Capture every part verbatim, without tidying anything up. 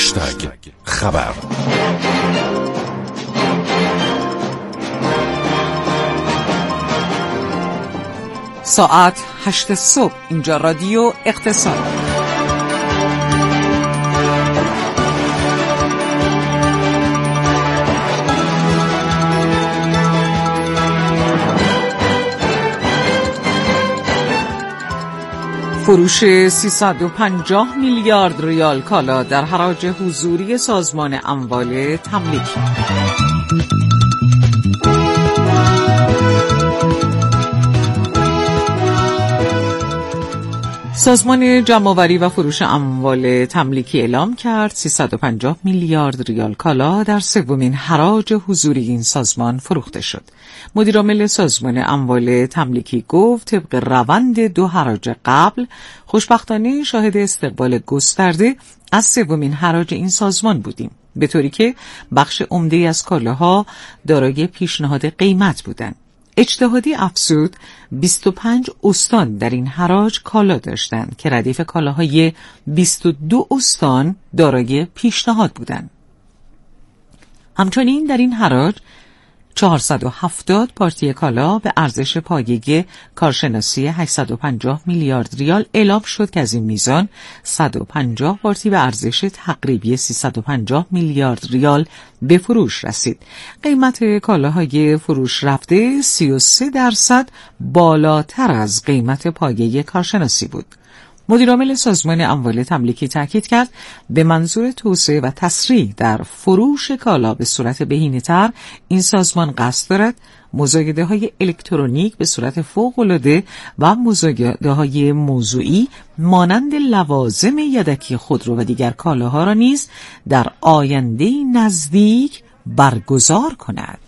هشتگ خبر. ساعت هشت صبح، اینجا رادیو اقتصاد. فروش سیصد و پنجاه میلیارد ریال کالا در حراج حضوری سازمان اموال تملیکی. سازمان جمع‌آوری و فروش اموال تملیکی اعلام کرد سیصد و پنجاه میلیارد ریال کالا در سومین حراج حضوری این سازمان فروخته شد. مدیرعامل سازمان اموال تملیکی گفت طبق روند دو حراج قبل خوشبختانه شاهد استقبال گسترده از سومین حراج این سازمان بودیم، به طوری که بخش عمده‌ای از کالاها دارای پیشنهاد قیمت بودند. اجتهادی افزود بیست و پنج استان در این حراج کالا داشتند که ردیف کالاهای بیست و دو استان دارای پیشنهاد بودند. همچنین در این حراج چهارصد و هفتاد پارتی کالا به ارزش پایه کارشناسی هشتصد و پنجاه میلیارد ریال اعلام شد که از این میزان صد و پنجاه پارتی به ارزش تقریبی سیصد و پنجاه میلیارد ریال به فروش رسید. قیمت کالاهای فروش رفته سی و سه درصد بالاتر از قیمت پایه کارشناسی بود. مدیرعامل سازمان اموال تملیکی تاکید کرد به منظور توسعه و تسریع در فروش کالا به صورت بهینه‌تر این سازمان قصد دارد مزایده‌های الکترونیک به صورت فوق‌العاده و مزایده‌های موضوعی مانند لوازم یدکی خودرو و دیگر کالاها را نیز در آینده نزدیک برگزار کند.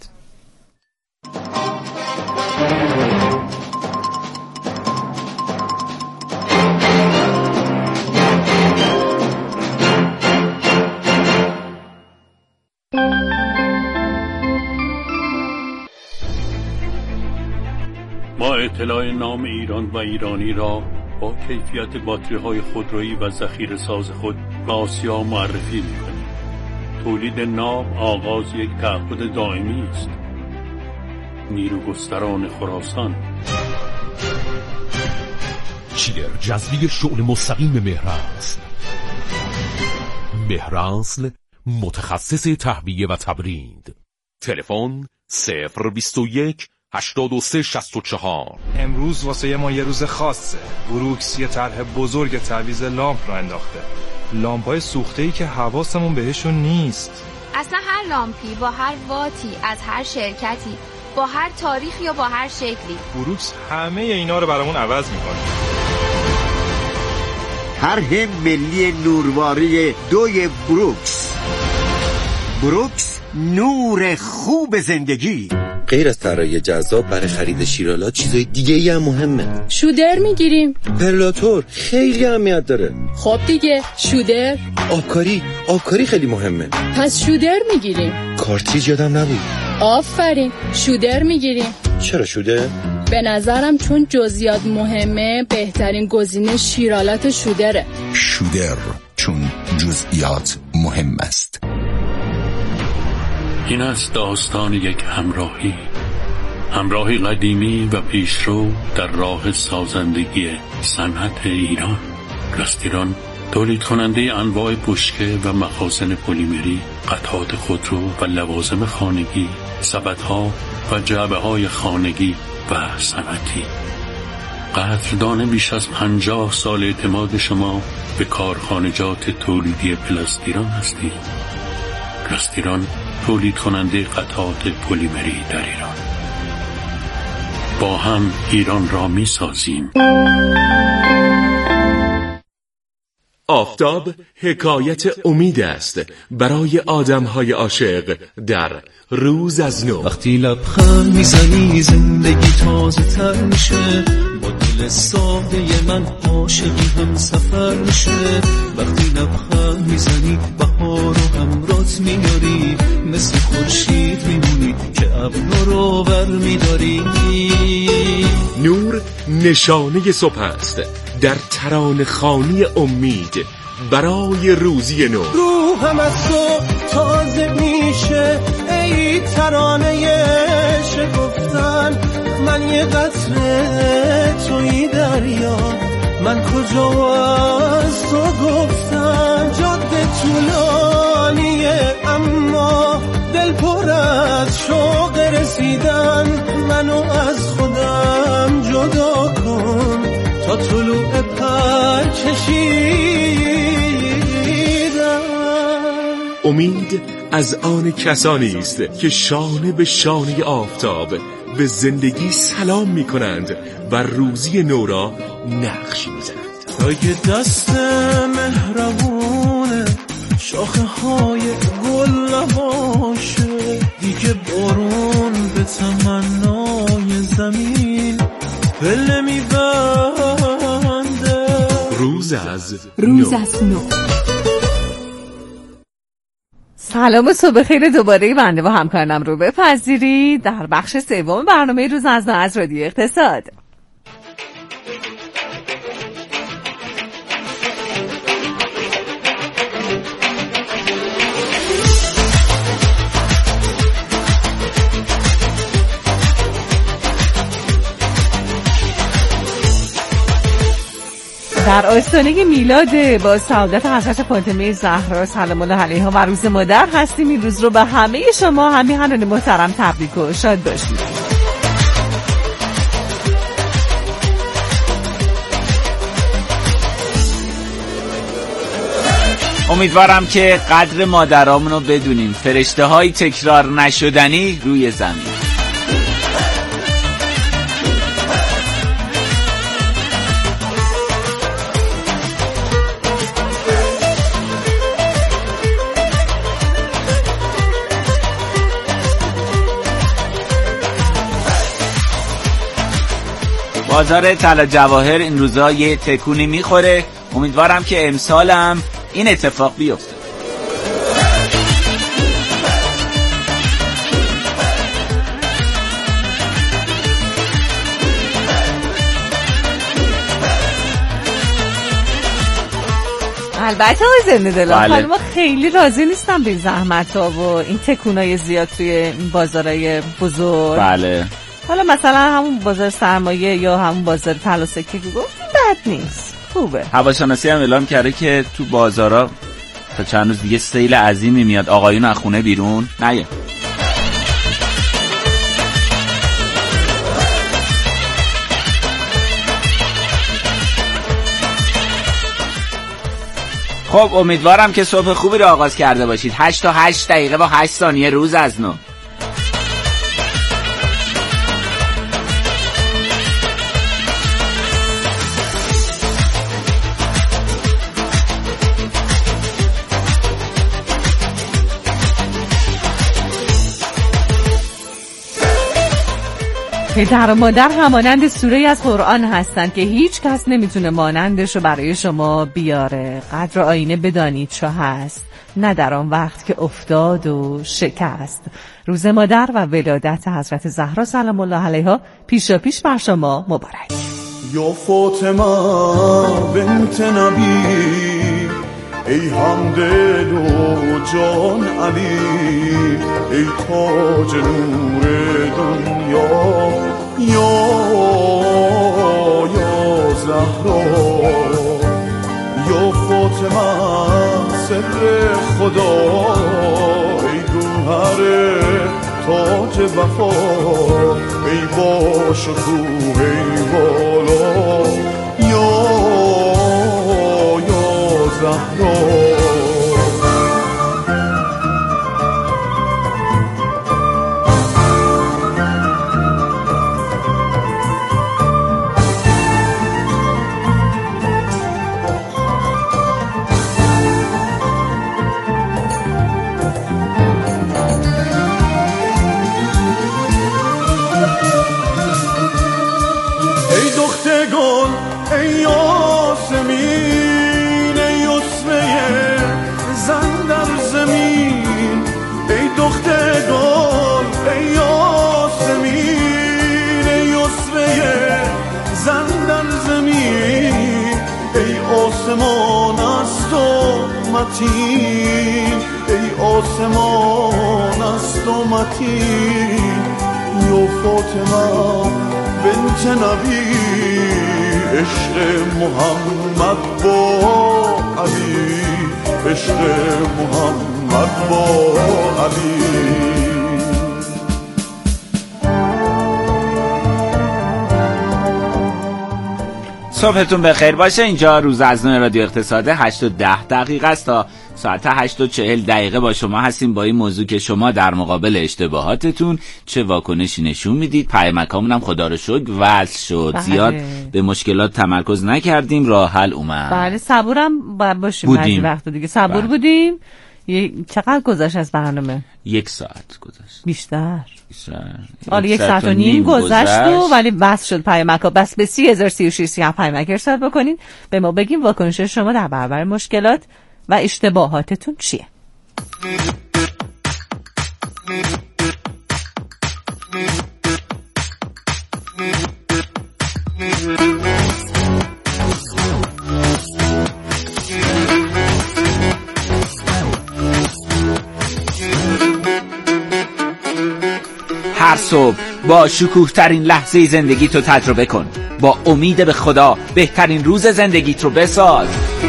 ما اطلاع نام ایران و ایرانی را با کیفیت باتری‌های خودرویی و ذخیره‌ساز خود به آسیا معرفی می‌کنیم. تولید نام آغاز یک تعهد دائمی است. نیروگستران خراسان. چیگر جذبی شغل مستقیم مهرانسل. مهرانسل متخصص تهویه و تبرید. تلفن صفر بیست و یک هشتاد و سه شصت و چهار. امروز واسه ما یه روز خاصه. بروکس یه طرح بزرگ تعویض لامپ رو انداخته. لامپای سوخته‌ای که حواسمون بهشون نیست. اصلا هر لامپی با هر واتی از هر شرکتی با هر تاریخی یا با هر شکلی، بروکس همه اینا رو برامون عوض میکنه. طرح ملی نورواری دوی بروکس. بروکس نور خوب زندگی. غیر از طراحی جذاب برای خرید شیرالات چیزای دیگه ای هم مهمه. شودر میگیریم. پرلاتور خیلی اهمیت داره. خب دیگه شودر. آبکاری آبکاری خیلی مهمه. پس شودر میگیریم. کارتریج یادم نبود. آفرین، شودر میگیریم. چرا شودر؟ به نظرم چون جزئیات مهمه بهترین گزینه شیرالات شودره. شودر چون جزئیات مهم است. این است داستان یک همراهی، همراهی قدیمی و پیشرو در راه سازندگی صنعت ایران. گاستیران تولید کننده انواع بشکه و مخازن پلیمری، قطعات خودرو و لوازم خانگی، سبدها و جعبه‌های خانگی و صنعتی. قدردان بیش از پنجاه سال اعتماد شما به کارخانجات تولیدی پلاستیران هستید. پلاستیران تولید کننده قطعات پلیمری در ایران. با هم ایران را می سازیم. آفتاب حکایت امید است برای آدم‌های عاشق در روز از نو. وقتی لبخند میزنی زندگی تازه تر میشه، با دل ساده من عاشقی هم سفر میشه. وقتی لبخند میزنی بهار رو همرات میاری، مثل خورشید میمونی که ابرو رو بر میداری. نور نشانه صبح است در ترانه خوانی امید برای روزی نو. روحم از تو تازه میشه. ای ترانه شکفتن، من یه قطره توی دریا، من کجا از تو گفتم. جاده طولانیه اما دل پر از شوق رسیدن. منو از خودم جدا کن تا طلوع پر کشیدم. امید از آن کسانی است که شانه به شانه آفتاب به زندگی سلام می کنند و روزی نو را نقش می زنند. اگه دست مهربونه شاخه های گل نباشه، دیگه بارون به تمنای زمین پله می بنده. روز از روز از نو. سلام و صبح خیر دوباره بنده و همکارم رو بپذیرید در بخش سوم برنامه روز از نو از رادیو اقتصاد. در آستانه میلاد با سعادت حضرت فاطمه زهرا سلام الله علیها و روز مادر هستیم. این روز رو به همه شما همیهنان محترم تبریک و شاد باشید. امیدوارم که قدر مادرامون رو بدونیم. فرشته های تکرار نشدنی روی زمین. بازار طلا جواهر این روزا یه تکونی میخوره. امیدوارم که امسال هم این اتفاق بیفته. البته آقای زنده دلم، بله. حالا ما خیلی راضی نیستم به زحمت ها و این تکونای زیاد توی بازارهای بزرگ. بله. حالا مثلا همون بازار سرمایه یا همون بازار طلا سکه که گفتیم بد نیست، خوبه. هواشناسی هم اعلام کرده که تو بازارا تا چند روز دیگه سیل عظیمی میاد. آقایون از خونه بیرون نیه. خب امیدوارم که صبح خوبی رو آغاز کرده باشید. هشت تا هشت دقیقه با هشت ثانیه روز از نو. پدر و مادر همانند سوره از قرآن هستند که هیچ کس نمیتونه مانندش رو برای شما بیاره. قدر آینه بدانید چه هست، نه در آن وقت که افتاد و شکست. روز مادر و ولادت حضرت زهرا سلام الله علیها پیشا پیش بر شما مبارک. یا فاطمه بنت نبی، ای همدل و جان علی، ای تاج نور دنیا، یا یا زهرا، یا فاطمه سر خدا، ای گوهر تاج وفا، ای با شکوه ای بالا، یا یا زهرا. متین ای آسمان است و متین یا فاطمه بنت نبی عشق محمد با علی عشق محمد با علی. صبحتون بخیر باشه. اینجا روز از نو رادیو اقتصاد هشت و ده دقیقه است تا ساعت هشت و چهل دقیقه با شما هستیم با این موضوع که شما در مقابل اشتباهاتتون چه واکنشی نشون میدید. پیامکامون هم خدا رو شکر وصل شد. بله. زیاد به مشکلات تمرکز نکردیم، راه حل اومد. بله صبورم باید باشیم بعضی وقتا دیگه صبور بله. بودیم. چقدر گذشت از برنامه؟ یک ساعت گذشت. بیشتر بیشتر آره یک ساعت و نیم گذشت و ولی بس شد پیامکا. بس به سی هزار سی و شش سی هم پیامک ارسال بکنین به ما بگیم واکنش شما در برابر مشکلات و اشتباهاتتون چیه. هر صبح با شکوه ترین لحظه زندگی تو تجربه کن. با امید به خدا بهترین روز زندگیت رو بساز.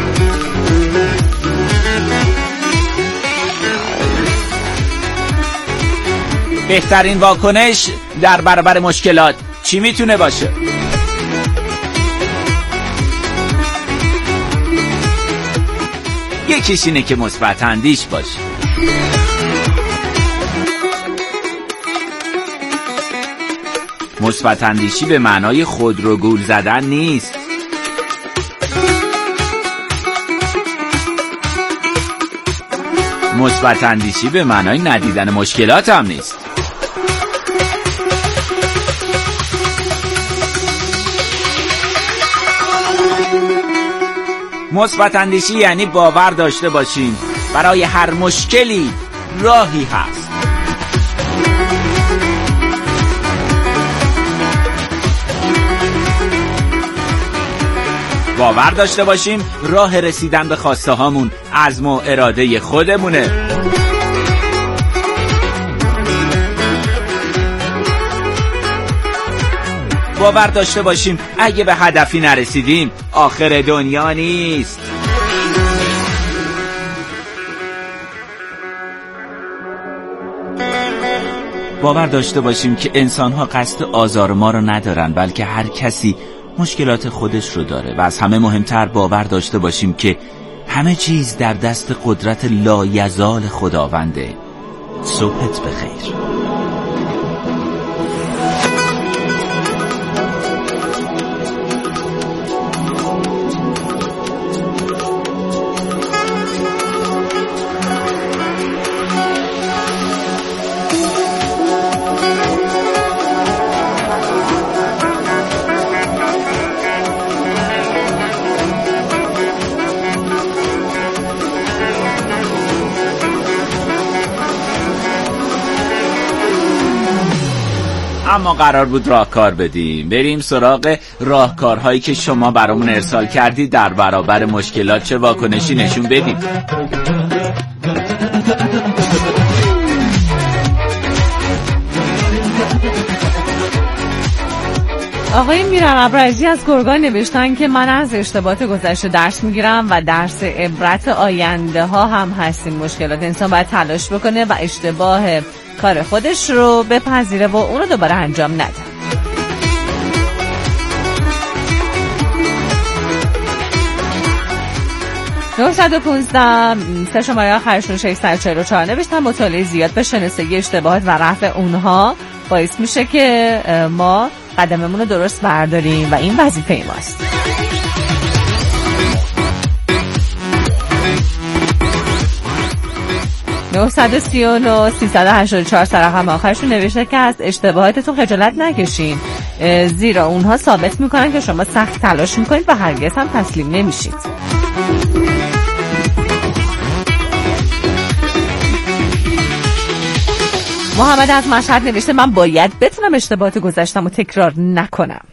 بهترین واکنش در برابر مشکلات چی میتونه باشه؟ یکیش اینه که مثبت اندیش باش. مثبت اندیشی به معنای خود رو گول زدن نیست. مثبت اندیشی به معنای ندیدن مشکلات هم نیست. مثبت اندیشی یعنی باور داشته باشیم برای هر مشکلی راهی هست. باور داشته باشیم راه رسیدن به خواسته هامون عزم و اراده خودمونه. باور داشته باشیم اگه به هدفی نرسیدیم آخر دنیا نیست. باور داشته باشیم که انسان‌ها قصد آزار ما رو ندارن، بلکه هر کسی مشکلات خودش رو داره. و از همه مهمتر باور داشته باشیم که همه چیز در دست قدرت لایزال خداونده. صبحت بخیر. اما قرار بود راهکار بدیم. بریم سراغ راهکارهایی که شما برامون ارسال کردید در برابر مشکلات چه واکنشی نشون بدیم. آقای میرم ابرزی از گرگان نوشتن که من از اشتباهات گذشته درس میگیرم و درس عبرت آینده ها هم هستیم. مشکلات انسان باید تلاش بکنه و اشتباه کار خودش رو بپذیره و اون رو دوباره انجام نده. نه پانزده سه شماره آخرشون ششصد و چهل و چهار نوشتن مطالعه زیاد به شناسایی اشتباهات و رفع اونها باعث میشه که ما قدممون رو درست برداریم و این وظیفه ماست. نه سه نه سیصد و هشتاد و چهار رقم آخرشون نوشته که از اشتباهاتتون خجالت نکشین، زیرا اونها ثابت میکنن که شما سخت تلاش میکنید و هرگز هم تسلیم نمیشید. محمد از مشهد نوشته من باید بتونم اشتباهات گذشتم و تکرار نکنم.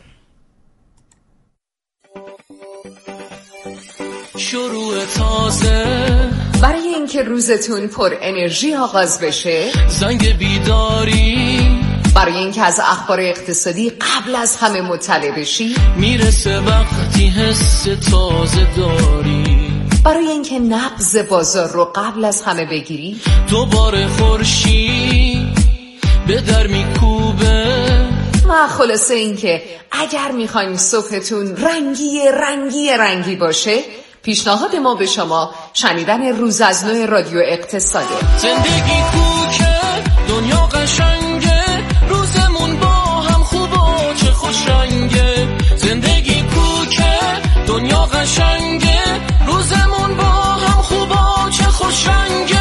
شروع تازه برای اینکه روزتون پر انرژی آغاز بشه، زنگ بیداری برای اینکه از اخبار اقتصادی قبل از همه مطلع بشی، میرسه وقتی حس تازه داری، برای اینکه نبض بازار رو قبل از همه بگیری، دوباره خورشید به در میکوبه. و خلاصه اینکه اگر میخواین صبحتون رنگی رنگی رنگی باشه، پیشنهاد ما به شما شنیدن روز از نو رادیو اقتصاده. زندگی کوکه، دنیا قشنگه، روزمون با هم خوبه چه خوش رنگه. زندگی کوکه، دنیا قشنگه، روزمون با هم خوبه چه خوش رنگه.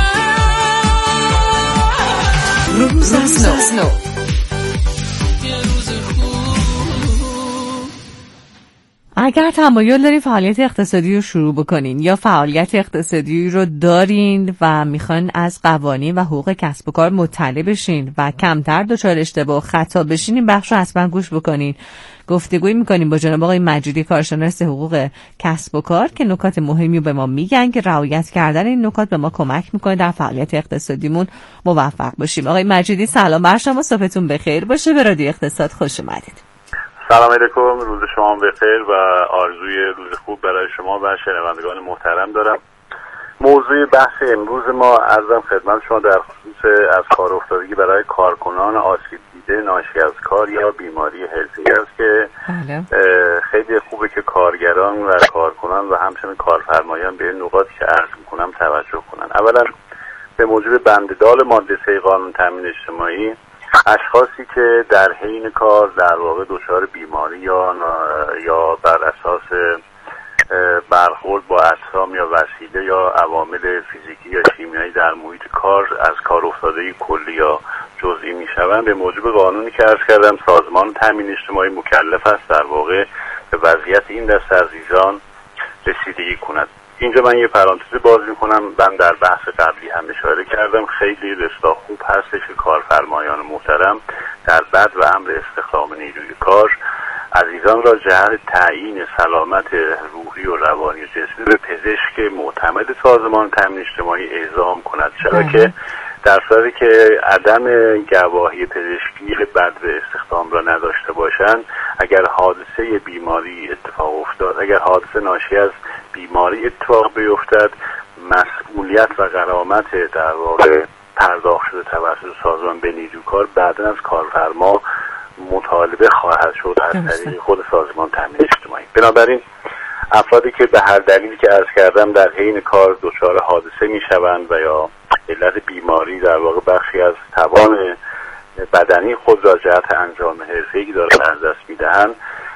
روز از نو. اگر تمایل دارین فعالیت اقتصادی رو شروع بکنین یا فعالیت اقتصادی رو دارین و میخواین از قوانین و حقوق کسب و کار مطلع بشین و کمتر دچار اشتباه و خطا بشین، این بخش رو حتما گوش بکنین. گفتگویی میکنیم با جناب آقای مجیدی، کارشناس حقوق کسب و کار، که نکات مهمی رو به ما میگن که رعایت کردن این نکات به ما کمک میکنه در فعالیت اقتصادیمون موفق باشیم. آقای مجیدی سلام بر شما، صبحتون بخیر باشه، به رادیو اقتصاد خوش اومدید. سلام علیکم، روز شما بخیر و آرزوی روز خوب برای شما و شنوندگان محترم دارم. موضوع بحث امروز ما عرضم خدمت شما در خصوص از کار افتادگی برای کارکنان آسیب دیده ناشی از کار یا بیماری حرفه‌ای است که خیلی خوبه که کارگران و کارکنان و همچنین کارفرمایان به نقاطی که عرض میکنم توجه کنن. اولا به موجب بند دال ماده سه قانون تامین اجتماعی، اشخاصی که در حین کار در واقع دچار بیماری یا یا بر اساس برخورد با اجسام یا وسیله یا عوامل فیزیکی یا شیمیایی در محیط کار از کار افتادگی کلی یا جزئی میشوند، به موجب قانونی که عرض کردم سازمان تامین اجتماعی مکلف است در واقع به وضعیت این دسته از عزیزان رسیدگی کند. اینجا من یه پرانتز باز میکنم. من در بحث قبلی هم اشاره کردم خیلی رستا خوب هستش که کارفرمایان محترم در بد و امر استخدام نیروی کار عزیزان را جهت تعیین سلامت روحی و روانی و جسمی به پزشک معتمد سازمان تامین اجتماعی اعزام کند، چرا که در صورتی که عدم گواهی پزشکی بد به استخدام را نداشته باشند، اگر حادثه بیماری اتفاق افتاد، اگر حادثه ناشی از بیماری اتفاق بیفتد، مسئولیت و غرامت در واقع پرداخت شده توسط سازمان به نیروی کار بعدا از کارفرما مطالبه خواهد شد از طریق خود سازمان تامین اجتماعی. بنابراین افرادی که به هر دلیلی که عرض کردم در حین کار دچار حادثه میشوند و یا علت بیماری در واقع بخشی از توان بدنی خود را جهت انجام حرفه‌ای دارند از دست میدهند،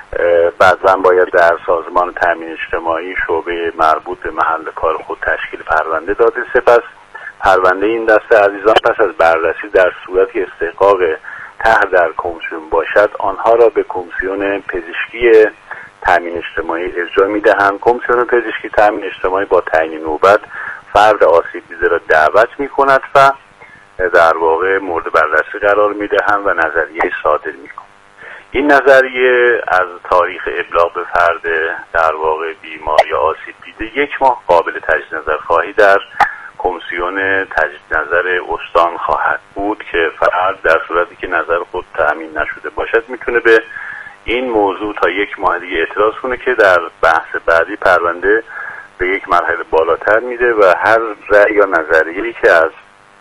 بعضا باید در سازمان تامین اجتماعی شعبه مربوط به محل کار خود تشکیل پرونده داده. سپس پرونده این دسته عزیزان پس از بررسی در صورتی استحقاق طرح در کمیسیون باشد، آنها را به کمیسیون پزشکی تامین اجتماعی ارجاع میدهند. کمیسیون پزشکی تامین اجتماعی با تعیین نوبت فرد آسیب دیده را دعوت میکند و در واقع مورد بررسی قرار میدهند و نظریه صادر میکنند. این نظریه از تاریخ ابلاغ به فرد در واقع بیمار یا آسیب دیده یک ماه قابل تجدید نظر خواهی در کمیسیون تجدید نظر استان خواهد بود که فرد در صورتی که نظر خود تأمین نشده باشد میتونه به این موضوع تا یک ماه دیگه اعتراض کنه که در بحث بعدی پرونده به یک مرحله بالاتر میده و هر رأی یا نظریه‌ای که از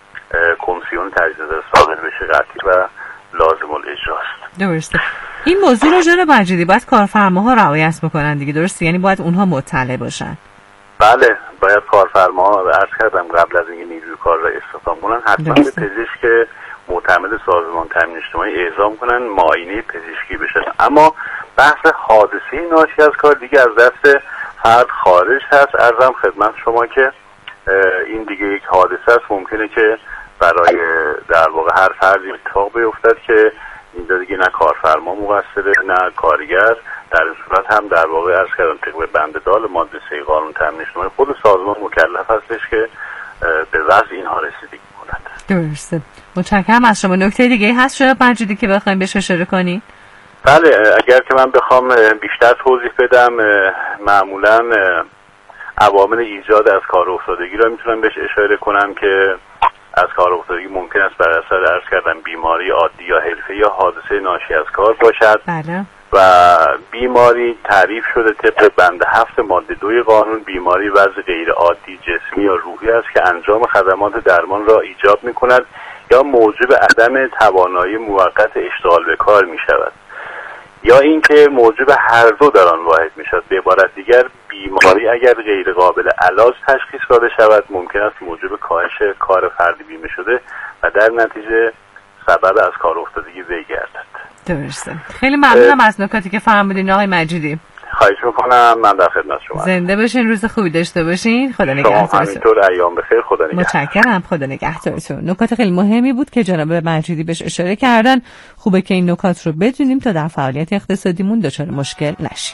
کمیسیون تجدید نظر صادر بشه قطعی و لازم الاجراست. درسته. این موضوع رو جناب مجیدی باید کارفرماها رعایت بکنن دیگه، درسته؟ یعنی باید اونها مطلع باشن. بله، باید کارفرماها عرض کردم قبل از اینکه نیروی کار را استخدام کنن حتما به پزشک معتمد سازمان تامین اجتماعی اعزام کنن، معاینه پزشکی بشن. اما بحث حادثه ناشی از کار دیگه از دست فرد خارج هست. عرضم خدمت شما که این دیگه یک حادثه است، ممکنه که برای در واقع هر فردی اتفاق بیفتد که اینجا دیگه نه کارفرما مقصره نه کارگر. در این صورت هم در واقع عرض کردم طبق بند دال ماده سه قانون تامین اجتماعی خود سازمان مکلف هستش که به وضع اینها رسیدگی کند. درسته. متشکرم از شما. نکته دیگه هست شما مجیدی که بخوایم بهش اشاره کنین؟ بله، اگر که من بخوام بیشتر توضیح بدم، معمولا عوامل ایجاد از کار افتادگی را میتونم بهش اشاره کنم که از کار افتادگی ممکن است بر اثر عرض کردم بیماری عادی یا حرفه‌ای یا حادثه ناشی از کار باشد. بله. و بیماری تعریف شده طبق بند هفت ماده دوی قانون بیماری وضع غیر عادی جسمی یا روحی است که انجام خدمات درمان را ایجاب می کند یا موجب عدم توانایی موقت اشتغال به کار می شود یا اینکه موجب هر دو در آن واحد می شود. به عبارت دیگر بیماری اگر غیر قابل علاج تشخیص داده شود ممکن است موجب کاهش کار فردی بیمه شده و در نتیجه سبب از کار افتادگی وی گردد. درسته. خیلی ممنونم از نکاتی که فرمودین آقای مجیدی. خواهش میکنم. من در خدمت شما. زنده باشین، روز خوبی داشته باشین. خدا نگهدارتون. همینطور، ایام بخیر. خدا نگهدار. متشکرم. خدا نگهدارتون. نکات خیلی مهمی بود که جناب مجیدی بهش اشاره کردن. خوبه که این نکات رو بدونیم تا در فعالیت اقتصادیمون دچار مشکل نشیم.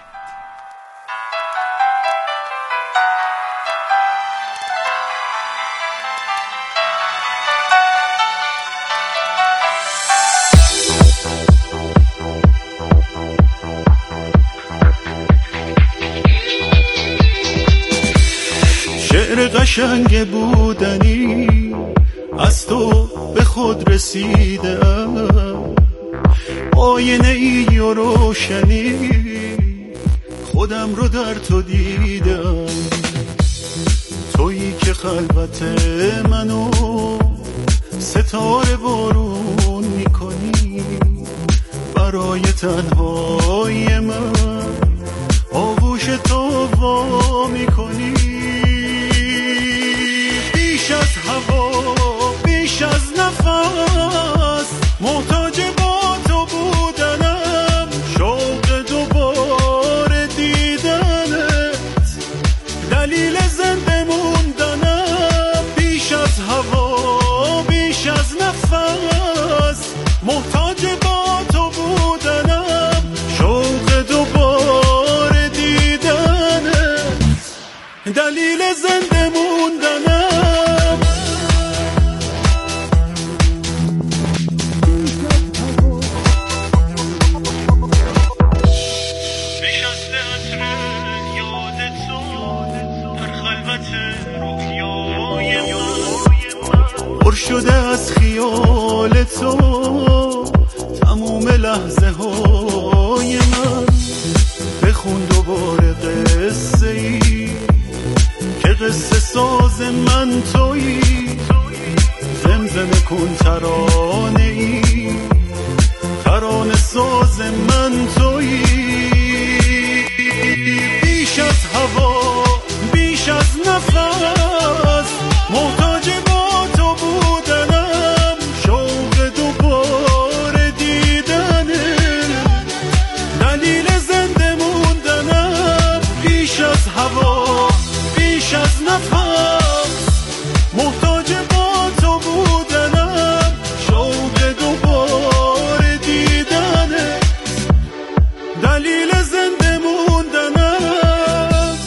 قشنگ بودنی از تو به خود رسیدم، آینه ای و روشنی خودم رو در تو دیدم، تویی که خلوت منو ستاره بارون میکنی، برای تنهای من آغوش تو وا میکنی، بیش از هوا بیش از نفس محتاج با تو بودنم، شوق دوباره دیدنت دلیل زنده موندنم، بیش از هوا بیش از نفس محتاج با تو بودنم، شوق دوباره دیدنت دلیل زنده موندنم. پر شده از خیال تو تموم لحظه های من، بخون دوباره قصه ای که قصه ساز من تویی، زمزمه کن ترانه ای ترانه ساز من تویی، بیش از هوا بیش از نفس محتاج با تو بودنم، شوق دوباره دیدنه دلیل زنده موندنم، بیش از هوا بیش از نفس محتاج با تو بودنم، شوق دوباره دیدنه دلیل زنده موندنم.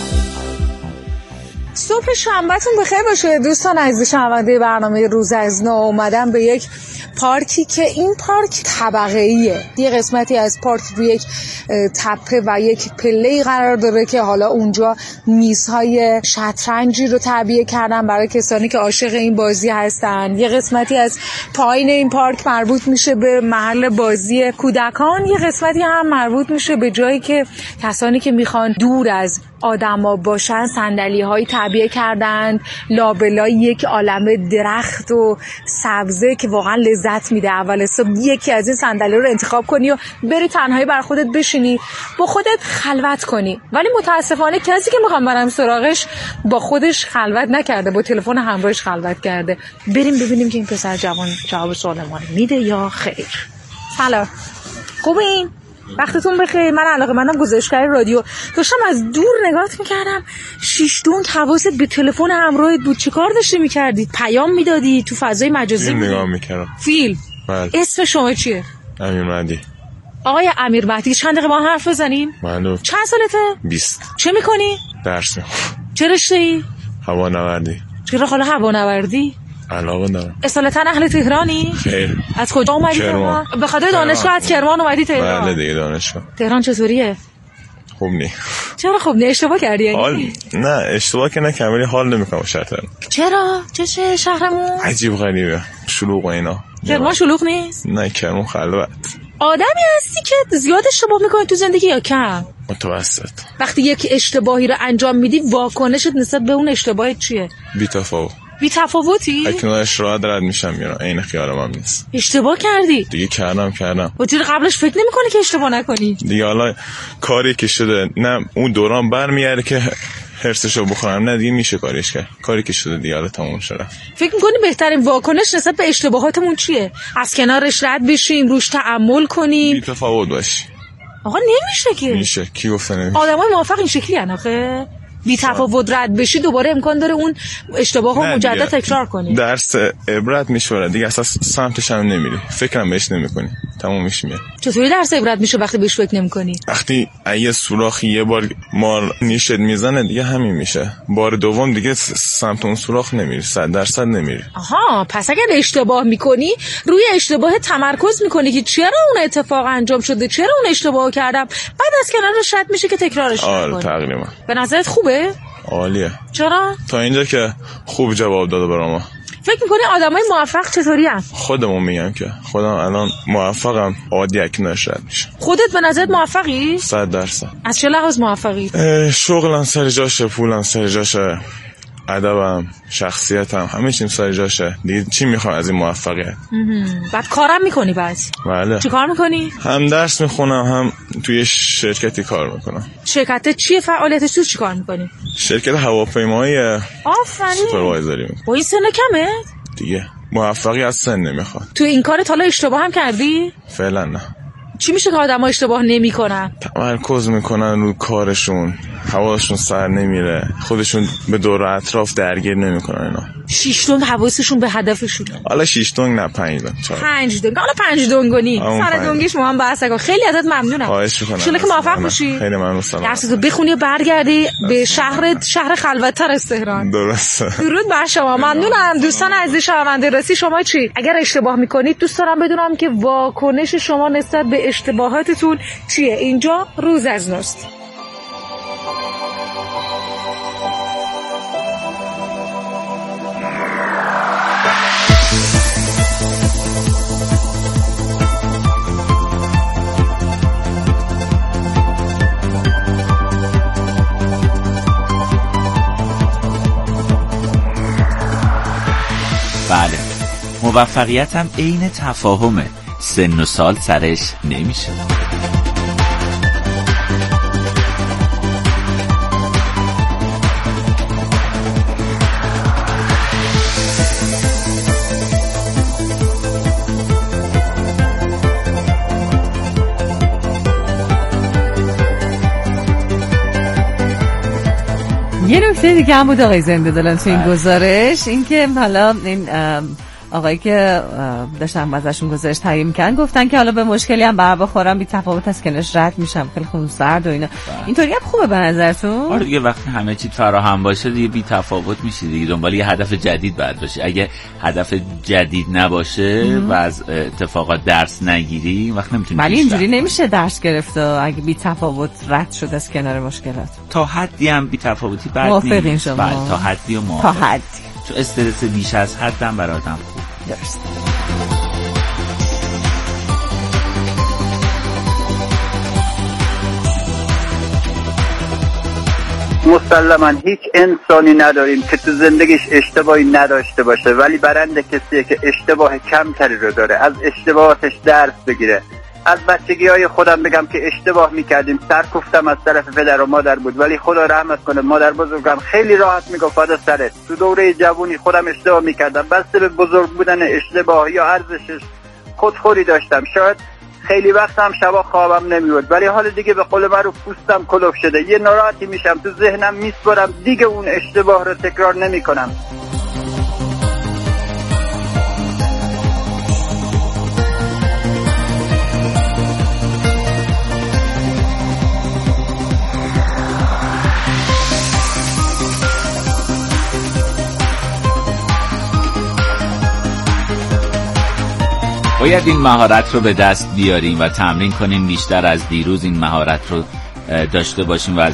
صبح شنبهتون بخیر باشه دوستان عزیز شنونده برنامه روز از نو. اومدم به یک پارکی که این پارک طبقه ایه، یه قسمتی از پارک روی یک تپه و یک پله‌ای قرار داره که حالا اونجا میزهای شطرنجی رو تعبیه کردن برای کسانی که عاشق این بازی هستن. یه قسمتی از پایین این پارک مربوط میشه به محل بازی کودکان، یه قسمتی هم مربوط میشه به جایی که کسانی که میخوان دور از آدما باشن صندلی های تعبیه کردن، لابلای یک عالمه درخت و سبزه که واقعا لذت میده. اول صبح یکی از این صندلی رو انتخاب کنی و بری تنهایی بر خودت بشینی با خودت خلوت کنی، ولی متاسفانه کسی که میخوام برم سراغش با خودش خلوت نکرده، با تلفن همراهش خلوت کرده. بریم ببینیم که این پسر جوان جواب سوال ما میده یا خیر. سلام، خوبین؟ وقتتون بخیر. من علاقه منم گزارشگر رادیو، داشتم از دور نگاهت میکردم، شیش دونگ حواست به تلفن همراهت بود. چه کار داشتی میکردی؟ پیام میدادی؟ تو فضای مجازی فیلم نگاه میکردم. فیلم؟ بله. اسم شما چیه؟ امیر مهدی. آقای امیر مهدی، چند دقیقه با هم حرف بزنیم؟ بله. چند سالته؟ بیست. چه میکنی؟ درس. چه رشته‌ای؟ هوانوردی. چرا حالا هوانوردی؟ علاقه دارم. اصالتا اهل تهرانی؟ خیر. از کجا اومدی تهران؟ به خاطر دانشگاه از کرمان اومدی تهران؟ بله دیگه دانشگاه. تهران چطوریه؟ خوب نی. چرا خب نه اشتباه کردی یعنی؟ حال نه اشتباه که نکردم ولی حال نمیکنم شهر. چرا؟ چه شهرمون؟ عجیب غریبه، شلوغ و اینا. کرمان شلوغ نیست؟ نه کرمان خلوت. آدمی هستی که زیاد اشتباه میکنی تو زندگی یا کم؟ متوسط. وقتی یک اشتباهی رو انجام میدی واکنشت نسبت به اون اشتباه چیه؟ بی تفاوت. بی تفاوتی؟ اکنونش راحت رد میشم میرم، عین خیالم هم نیست. اشتباه کردی؟ دیگه کردم کردم. و چرا قبلش فکر نمی‌کنی که اشتباه نکنی؟ دیگه حالا کاری که شده نه اون دوران برمیگرده که هرسشو بخورم، نه دیگه میشه کاریش کرد. کاری که شده دیگه حالا تموم شده. فکر می‌کنی بهترین واکنش نسبت به اشتباهاتمون چیه؟ از کنارش رد بشیم، روش تأمل کنیم، بی تفاوت باشی. آقا نمیشه که. میشه، کی گفته نمیشه؟ آدمای موفق این شکلی ان آخه. بی تفاوت رد بشی دوباره امکان داره اون اشتباهو مجدد تکرار کنی. درس عبرت میشوره دیگه، اصلا سمتش هم نمیری، فکرم بهش نمیکنی، تموم میشه. میاد چطوری درس عبرت میشه وقتی بهش فکر نمیکنی؟ وقتی یه سوراخی یه بار مار نیشت میزنه دیگه همین میشه، بار دوم دیگه سمت اون سوراخ نمیری، صد درصد نمیری. آها، پس اگر اشتباه میکنی روی اشتباه تمرکز میکنی که چرا اون اتفاق انجام شده، چرا اون اشتباهو کردم، بعد از کنارش رد میشه که تکرارش نکنی. آره تقریبا. به نظرت خوبه؟ عالیه. چرا؟ تا اینجا که خوب جواب داده برام. فکر میکنی آدمای موفق چطوری هستن؟ خودمون میگم که خودم الان موفقم، عادی اکنونش رد میشه. خودت به نظرت موفقی؟ صد درصد. از چه لحاظ موفقی؟ شغلم سر جاشه، پولم سر جاشه، ادبم، شخصیتم، همه چیم سر جاشه. دیگه چی میخوام از این موفقیت؟ بعد کارم میکنی بعد؟ بله. چی کار میکنی؟ هم درس میخونم، هم توی شرکتی کار میکنم. شرکت چیه؟ فعالیتش تو چی کار میکنی؟ شرکت هواپیمایی. آفرین. سوپروایزری میکنم. با این سن کمه؟ دیگه موفقی از سن نمیخواد. تو این کارت حالا اشتباه هم کردی؟ فعلا نه. چی میشه که آدم‌ها اشتباه نمیکنن؟ تمرکز میکنن رو کارشون، حواسشون سر نمیره، خودشون به دور اطراف درگیر نمیکنن. اینا شیش دنگ حواسشون به هدفشون. حالا شیش دنگ نه پنج دنگ. پنج دنگ. حالا پنج دنگونی. سر دنگش ما هم بحث کن. خیلی ازت ممنونم. خواهش میکنم. ان که موفق باشی. خیلی ممنون. سلام. درستو بخونی و برگردی به شهر شهر خلوت‌تر از تهران. درسته. درود بر شما. ممنونم دوستان عزیز شنونده راستی. شما چی؟ اگر اشتباه میکنید دوست دارم بدونم که واکنش شما نسبت به اشتباهاتتون چیه. اینجا روز از نوست. بله، موفقیت هم عین تفاهمه، سن و سال سرش نمیشه. یه نکته دیگه هم بود آقای زنده دلن تو این گزارش، این که حالا این آقایی که داشتم ازشون گزارش تهیه می‌کردن گفتن که حالا به مشکلی هم بر بخورم بی تفاوت از کنش رد میشم، خیلی خونسرد و اینا. اینطوری هم خوبه به نظرتون؟ آره دیگه، وقتی همه چیز فراهم باشه دیگه بی تفاوت میشی دیگه، دنبال یه هدف جدید باید باشی. اگه هدف جدید نباشه ام. و از اتفاقات درس نگیری وقت نمیتونی. ولی اینجوری نمیشه درس گرفت اگه بی تفاوت رد شد از کنار مشکلات. تا حدی هم بی تفاوتی بد نیست. موافقین شما؟ بله تا حدی و موافق. تا حدی. چون استرس بیش از حد هم برای آدم خوب. درست. مسلماً هیچ انسانی نداریم که تو زندگیش اشتباهی نداشته باشه، ولی برنده کسیه که اشتباه کمتری رو داره، از اشتباهاتش درس بگیره. از بچگی های خودم بگم که اشتباه میکردیم، سرکوفتم از طرف پدر و مادر بود، ولی خدا رحمت کنه مادر بزرگم خیلی راحت میگفت فدا سرت. تو دوره جوانی خودم اشتباه میکردم، بسته به بزرگ بودن اشتباه یا ارزشش خودخوری داشتم، شاید خیلی وقت هم شبا خوابم نمیورد، ولی حال دیگه به قول من رو پوستم کلوف شده، یه ناراحتی میشم تو ذهنم میسپرم دیگه اون اشتباه رو تکرار نمیکنم. باید این مهارت رو به دست بیاریم و تمرین کنیم بیشتر از دیروز این مهارت رو داشته باشیم و از